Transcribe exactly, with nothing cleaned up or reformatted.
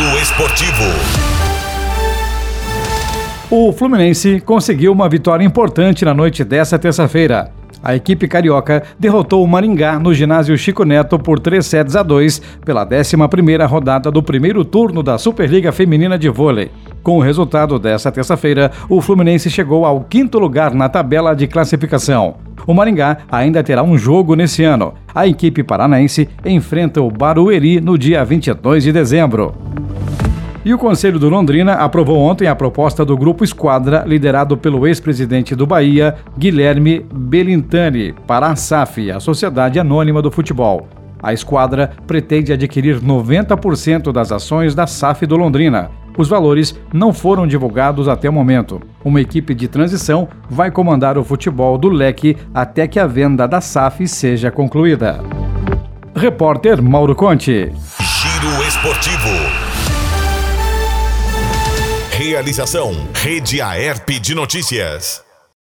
Giro Esportivo. O Fluminense conseguiu uma vitória importante na noite desta terça-feira. A equipe carioca derrotou o Maringá no ginásio Chico Neto por três sets a dois pela décima primeira rodada do primeiro turno da Superliga Feminina de Vôlei. Com o resultado desta terça-feira, o Fluminense chegou ao quinto lugar na tabela de classificação. O Maringá ainda terá um jogo nesse ano. A equipe paranaense enfrenta o Barueri no dia vinte e dois de dezembro. E o Conselho do Londrina aprovou ontem a proposta do Grupo Esquadra, liderado pelo ex-presidente do Bahia, Guilherme Belintani, para a S A F, a Sociedade Anônima do Futebol. A Esquadra pretende adquirir noventa por cento das ações da S A F do Londrina. Os valores não foram divulgados até o momento. Uma equipe de transição vai comandar o futebol do Leque até que a venda da S A F seja concluída. Repórter Mauro Conte. Giro Esportivo. Realização: Rede Aerp de Notícias.